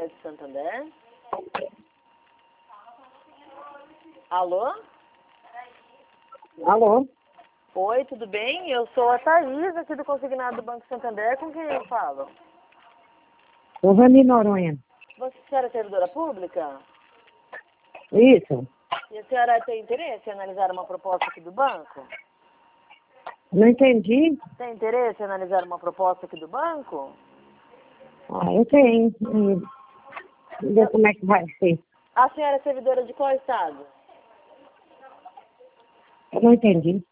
Crédito Santander. Alô? Alô? Oi, tudo bem? Eu sou a Thaís, aqui do Consignado do Banco Santander. Com quem eu falo? O Rani Noronha. Você, senhora, é servidora pública? Isso. E a senhora tem interesse em analisar uma proposta aqui do banco? Não entendi. Tem interesse em analisar uma proposta aqui do banco? Ah, eu tenho. Ver como é que vai ser. A senhora é servidora de qual estado? Eu não entendi.